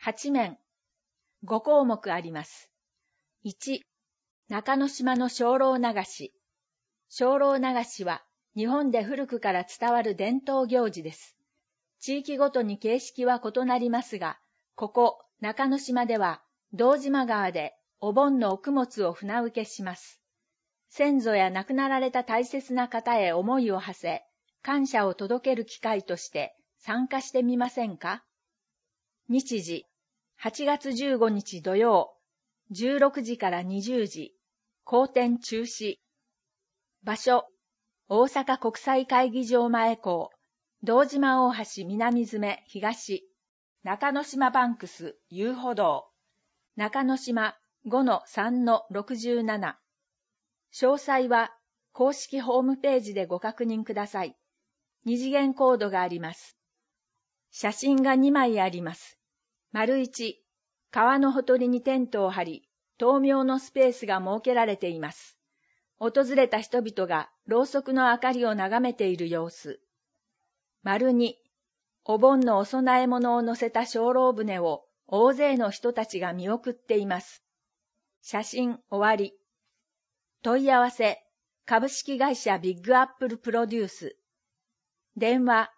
8面、5項目あります。1、中之島の精霊流し。精霊流しは日本で古くから伝わる伝統行事です。地域ごとに形式は異なりますが、ここ中之島では堂島川でお盆の供物を船受けします。先祖や亡くなられた大切な方へ思いを馳せ、感謝を届ける機会として参加してみませんか？日時、8月15日土曜、16時から20時、公展中止。場所、大阪国際会議場前港、堂島大橋南詰東、中之島バンクス遊歩道、中之島 5-3-67。詳細は公式ホームページでご確認ください。二次元コードがあります。写真が2枚あります。丸1、川のほとりにテントを張り、灯明のスペースが設けられています。訪れた人々がろうそくの明かりを眺めている様子。丸2、お盆のお供え物を乗せた精霊船を大勢の人たちが見送っています。写真終わり。問い合わせ、株式会社ビッグアップルプロデュース。電話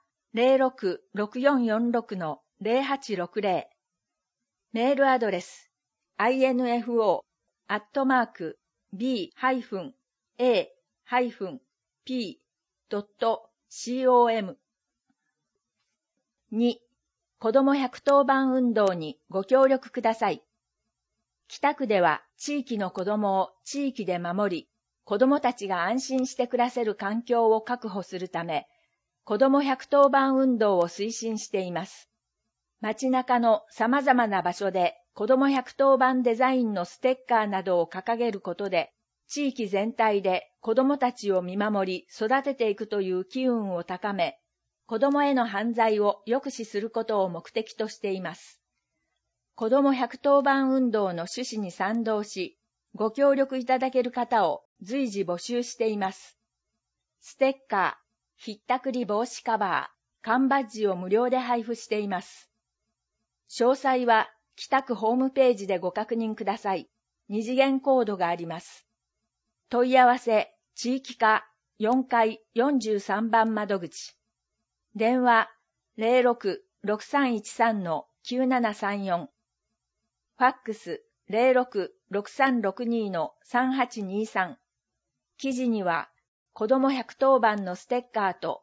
06-6446-0860。メールアドレス info@b-a-p.com。 2. 子ども110番運動にご協力ください。北区では地域の子どもを地域で守り、子どもたちが安心して暮らせる環境を確保するため、子ども110番運動を推進しています。街中の様々な場所で子ども110番デザインのステッカーなどを掲げることで、地域全体で子どもたちを見守り育てていくという機運を高め、子どもへの犯罪を抑止することを目的としています。子ども110番運動の趣旨に賛同し、ご協力いただける方を随時募集しています。ステッカー、ひったくり防止カバー、缶バッジを無料で配布しています。詳細は北区ホームページでご確認ください。二次元コードがあります。問い合わせ、地域課4階43番窓口。電話 06-6313-9734。ファックス 06-6362-3823。記事には、子ども110番のステッカーと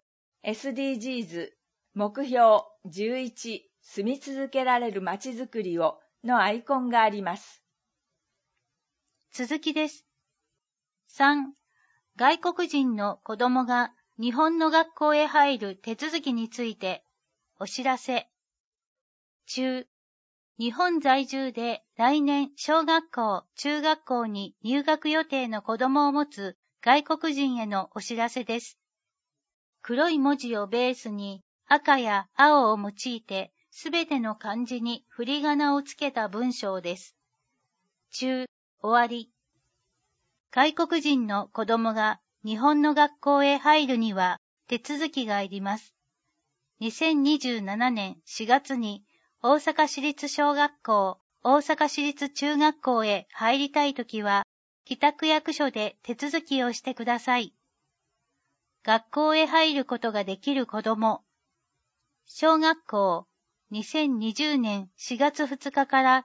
SDGs 目標11住み続けられるまちづくりをのアイコンがあります。 続きです。3. 外国人の子供が日本の学校へ入る手続きについてお知らせ。中、日本在住で来年小学校、中学校に入学予定の子供を持つ外国人へのお知らせです。黒い文字をベースに赤や青を用いてすべての漢字に振り仮名をつけた文章です。中、終わり。外国人の子供が日本の学校へ入るには手続きがいります。2027年4月に大阪市立小学校、大阪市立中学校へ入りたいときは、北区役所で手続きをしてください。学校へ入ることができる子供。小学校、2020年4月2日から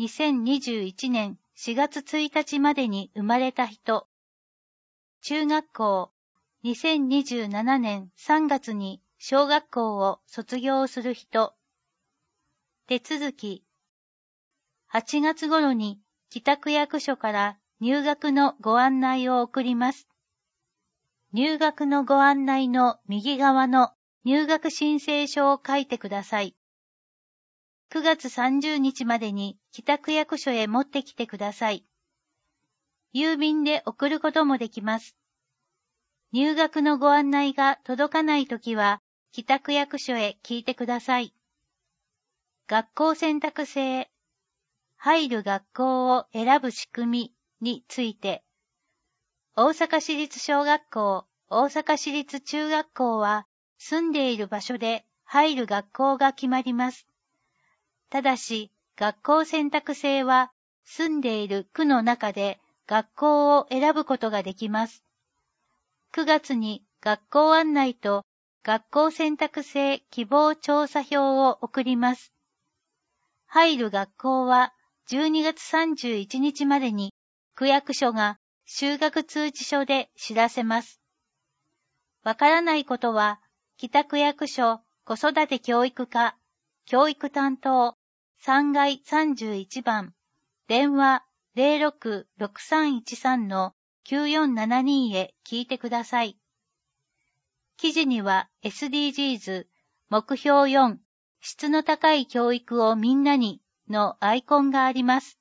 2021年4月1日までに生まれた人。中学校、2027年3月に小学校を卒業する人。手続き。8月頃に北区役所から入学のご案内を送ります。入学のご案内の右側の入学申請書を書いてください。9月30日までに北区役所へ持ってきてください。郵便で送ることもできます。入学のご案内が届かないときは、北区役所へ聞いてください。学校選択制、入る学校を選ぶ仕組みについて、大阪市立小学校、大阪市立中学校は、住んでいる場所で入る学校が決まります。ただし、 学校選択制は住んでいる区の中で学校を選ぶことができます。9月に学校案内と学校選択制希望調査票を送ります。入る学校は12月31日までに区役所が就学通知書で知らせます。わからないことは北区役所子育て教育課教育担当3階31番電話 066313-9472 へ聞いてください。記事には SDGs 目標4質の高い教育をみんなにのアイコンがあります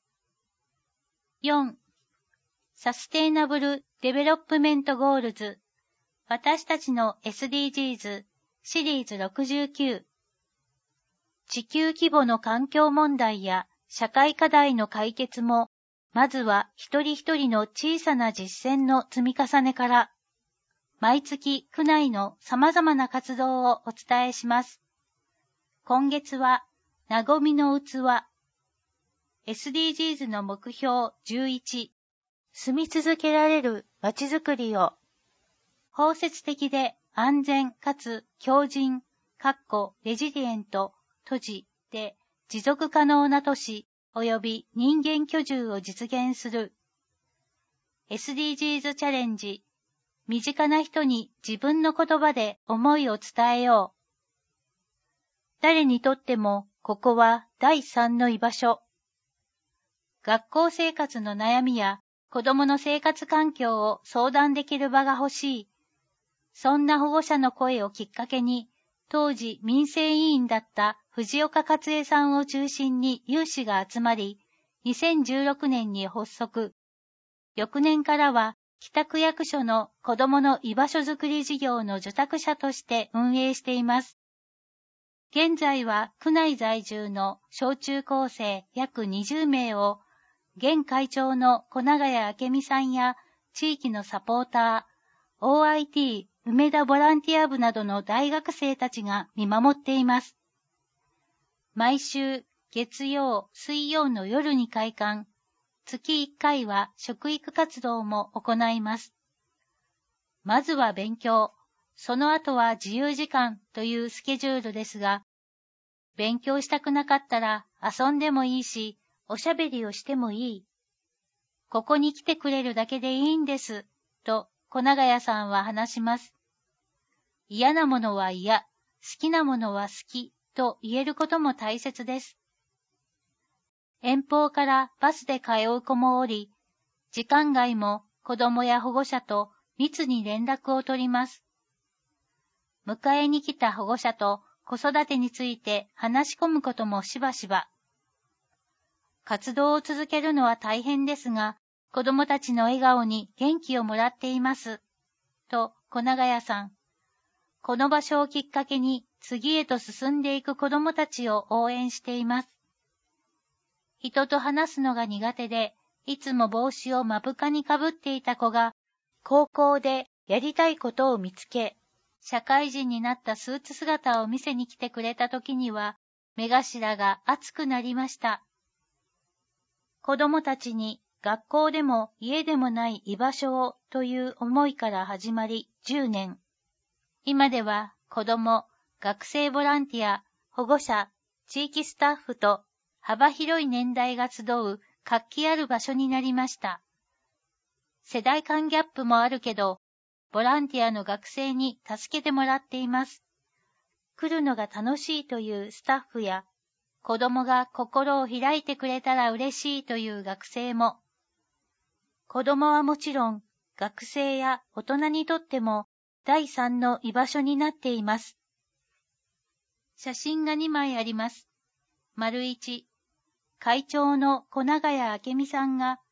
。4. サステイナブル・デベロップメント・ゴールズ私たちの SDGs シリーズ69地球規模の環境問題や社会課題の解決も、まずは一人一人の小さな実践の積み重ねから、毎月区内の様々な活動をお伝えします。今月は、なごみの器。SDGs の目標11。住み続けられるまちづくりを。包摂的で安全かつ強靭、レジリエント、閉じで持続可能な都市及び人間居住を実現する。SDGs チャレンジ。身近な人に自分の言葉で思いを伝えよう。誰にとってもここは第三の居場所。学校生活の悩みや子供の生活環境を相談できる場が欲しい。そんな保護者の声をきっかけに、当時民生委員だった藤岡勝恵さんを中心に有志が集まり、2016年に発足。翌年からは北区役所の子どもの居場所づくり事業の受託者として運営しています。現在は区内在住の小中高生約20名を、現会長の小永谷明美さんや地域のサポーター、OIT 梅田ボランティア部などの大学生たちが見守っています。毎週月曜、水曜の夜に開館、月1回は食育活動も行います。まずは勉強、その後は自由時間というスケジュールですが、勉強したくなかったら遊んでもいいし、おしゃべりをしてもいい。ここに来てくれるだけでいいんです、と小永谷さんは話します。嫌なものは嫌、好きなものは好きと言えることも大切です。遠方からバスで通う子もおり、時間外も子供や保護者と密に連絡を取ります。迎えに来た保護者と子育てについて話し込むこともしばしば。活動を続けるのは大変ですが、子供たちの笑顔に元気をもらっています。と小永谷さん。この場所をきっかけに次へと進んでいく子供たちを応援しています。人と話すのが苦手で、いつも帽子を目深にかぶっていた子が、高校でやりたいことを見つけ、社会人になったスーツ姿を見せに来てくれた時には、目頭が熱くなりました。子供たちに学校でも家でもない居場所をという思いから始まり10年。今では子供、学生ボランティア、保護者、地域スタッフと幅広い年代が集う活気ある場所になりました。世代間ギャップもあるけど、ボランティアの学生に助けてもらっています。来るのが楽しいというスタッフや、子供が心を開いてくれたら嬉しいという学生も、子供はもちろん学生や大人にとっても第三の居場所になっています。写真が2枚あります。丸1、会長の小永谷明美さんが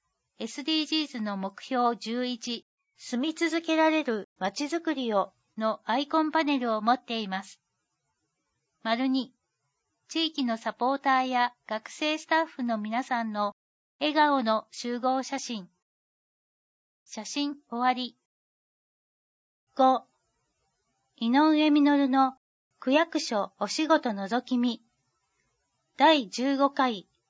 SDGs の目標11、住み続けられるまちづくりをのアイコンパネルを持っています。丸2、地域のサポーターや学生スタッフの皆さんの笑顔の集合写真。写真終わり。5、井上実の区役所お仕事のぞき見。第15回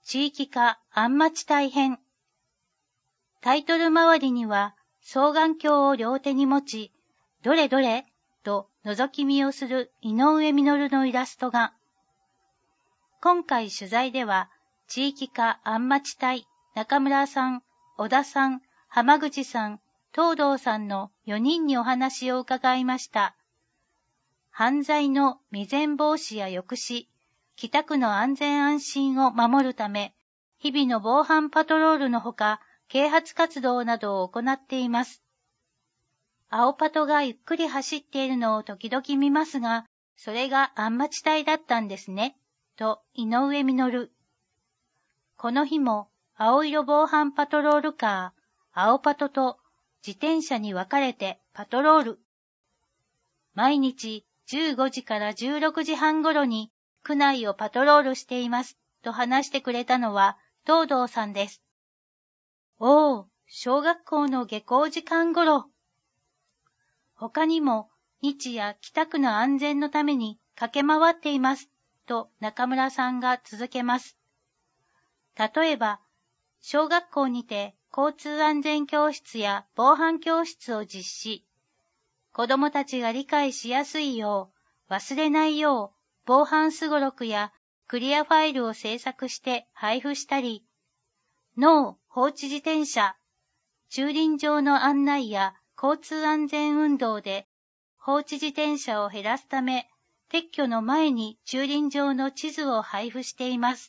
地域課安町大編。タイトル周りには双眼鏡を両手に持ち、どれどれと覗き見をする井上実のイラストが。今回取材では、地域課安町隊、中村さん、小田さん、浜口さん、東堂さんの4人にお話を伺いました。犯罪の未然防止や抑止、北区の安全安心を守るため、日々の防犯パトロールのほか、啓発活動などを行っています。青パトがゆっくり走っているのを時々見ますが、それが安町隊だったんですね、と井上実。この日も青色防犯パトロールカー、青パトと自転車に分かれてパトロール。毎日15時から16時半頃に区内をパトロールしていますと話してくれたのは東堂さんです。おー、小学校の下校時間頃。他にも日夜北区の安全のために駆け回っていますと中村さんが続けます。例えば、小学校にて交通安全教室や防犯教室を実施。子どもたちが理解しやすいよう、忘れないよう、防犯すごろくやクリアファイルを制作して配布したり、ノー放置自転車、駐輪場の案内や交通安全運動で放置自転車を減らすため、撤去の前に駐輪場の地図を配布しています。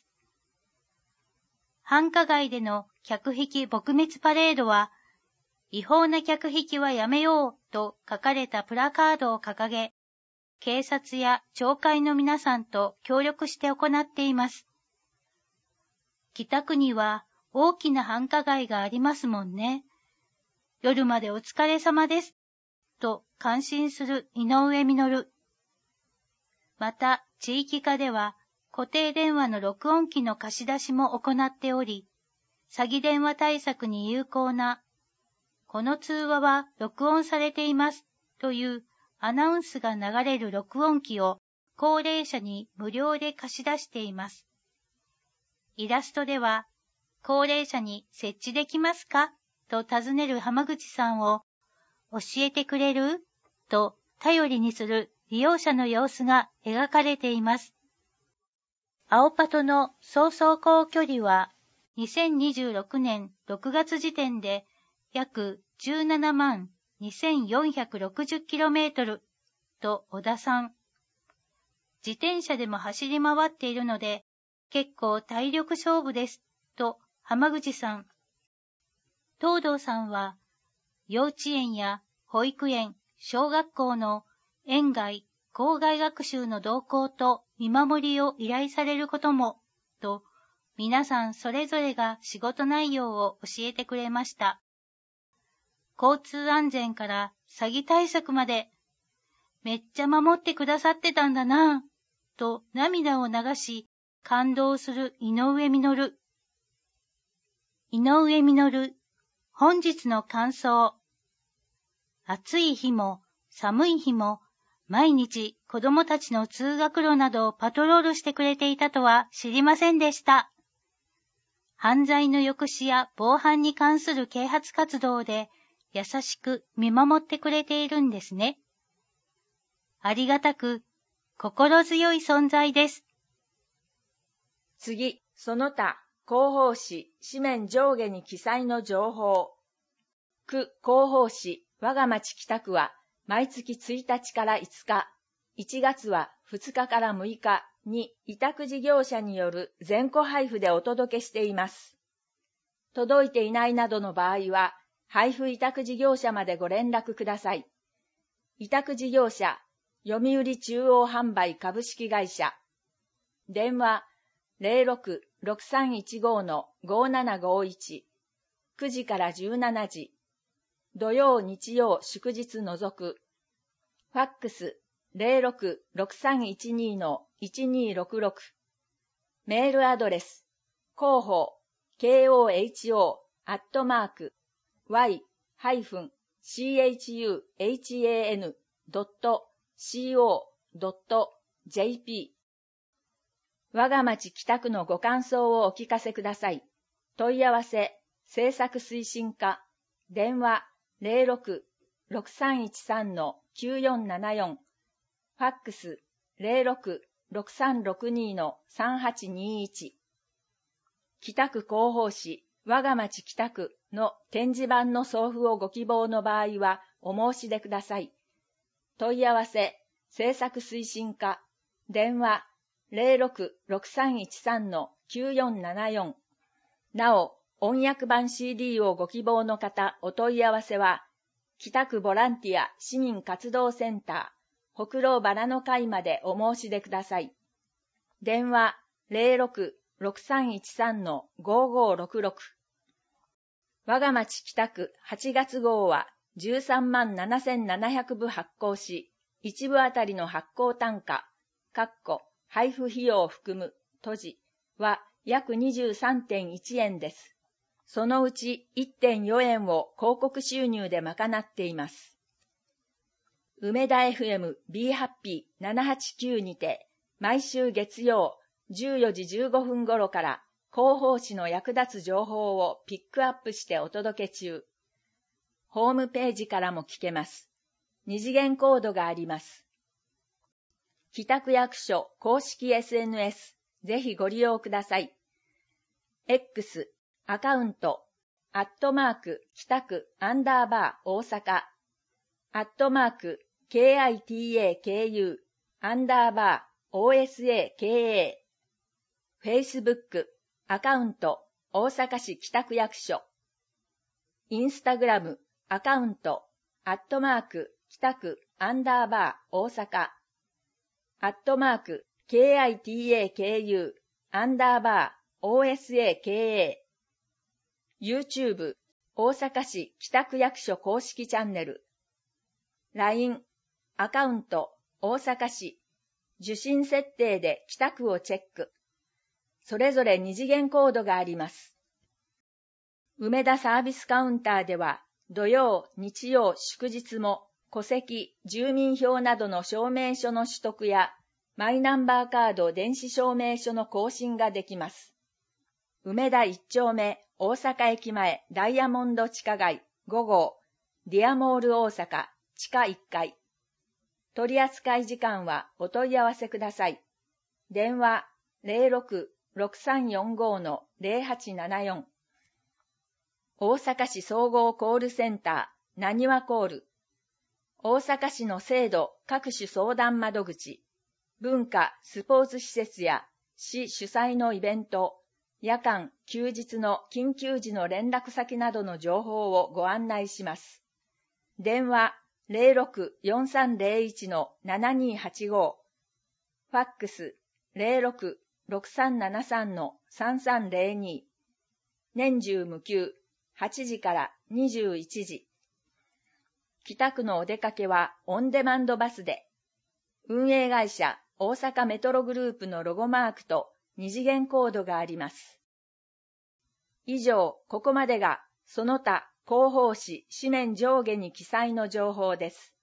繁華街での客引き撲滅パレードは、違法な客引きはやめようと書かれたプラカードを掲げ、警察や町会の皆さんと協力して行っています。北区には大きな繁華街がありますもんね。夜までお疲れ様です。と感心する井上実。また、地域課では固定電話の録音機の貸し出しも行っており、詐欺電話対策に有効な、この通話は録音されていますというアナウンスが流れる録音機を高齢者に無料で貸し出しています。イラストでは、高齢者に設置できますかと尋ねる浜口さんを、教えてくれると頼りにする利用者の様子が描かれています。青パトの総走行距離は2026年6月時点で約17万 2460km と小田さん。自転車でも走り回っているので結構体力勝負ですと浜口さん。東堂さんは幼稚園や保育園、小学校の園外、校外学習の動向と見守りを依頼されることも、と皆さんそれぞれが仕事内容を教えてくれました。交通安全から詐欺対策まで、めっちゃ守ってくださってたんだなぁ、と涙を流し、感動する井上実。井上実、本日の感想。暑い日も寒い日も毎日子供たちの通学路などをパトロールしてくれていたとは知りませんでした。犯罪の抑止や防犯に関する啓発活動で優しく見守ってくれているんですね。ありがたく心強い存在です。 次、その他、広報誌、紙面上下に記載の情報。区広報誌、我が町北区は、毎月1日から5日、1月は2日から6日に委託事業者による全戸配布でお届けしています。届いていないなどの場合は、配布委託事業者までご連絡ください。委託事業者、読売中央販売株式会社。電話、06-6315-5751。9時から17時。土曜日曜祝日除く。ファックス 06-6312-1266。メールアドレス、広報、koho-y-chuhan.co.jp 我が町北区のご感想をお聞かせください。問い合わせ、政策推進課、電話 06-6313-9474、ファックス 06-6362-3821。北区広報誌、我が町北区の展示板の送付をご希望の場合はお申し出ください。問い合わせ、政策推進課、電話 06-6313-9474。なお、音訳版 CD をご希望の方、お問い合わせは、北区ボランティア市民活動センター、ほくろうバラの会までお申し出ください。電話 06-6313-5566。我が町北区8月号は137,700部発行し、1部あたりの発行単価、配布費用を含む、閉じは約 23.1 円です。そのうち 1.4 円を広告収入で賄っています。梅田 FM Be Happy 789にて、毎週月曜14時15分頃から広報誌の役立つ情報をピックアップしてお届け中。ホームページからも聞けます。二次元コードがあります。北区役所公式 SNS、ぜひご利用ください。X、アカウント、@北区_大阪、@KITAKU_OSAKA、Facebook、アカウント、大阪市北区役所、インスタグラム、アカウント、北区_大阪、@KITAKU_OSAKA、YouTube、大阪市北区役所公式チャンネル、LINE、アカウント、大阪市、受信設定で北区をチェック。それぞれ二次元コードがあります。梅田サービスカウンターでは、土曜、日曜、祝日も、戸籍、住民票などの証明書の取得や、マイナンバーカード電子証明書の更新ができます。梅田1丁目、大阪駅前ダイヤモンド地下街5号、ディアモール大阪地下1階。取扱時間はお問い合わせください。電話 06-6345-0874。大阪市総合コールセンター、なにわコール。大阪市の制度各種相談窓口。文化・スポーツ施設や市主催のイベント、夜間・休日の緊急時の連絡先などの情報をご案内します。電話 06-4301-7285、ファックス 06-6373-3302、年中無休、8時から21時。北区のお出かけはオンデマンドバスで、運営会社大阪メトログループのロゴマークと二次元コードがあります。以上、ここまでがその他広報誌紙面上下に記載の情報です。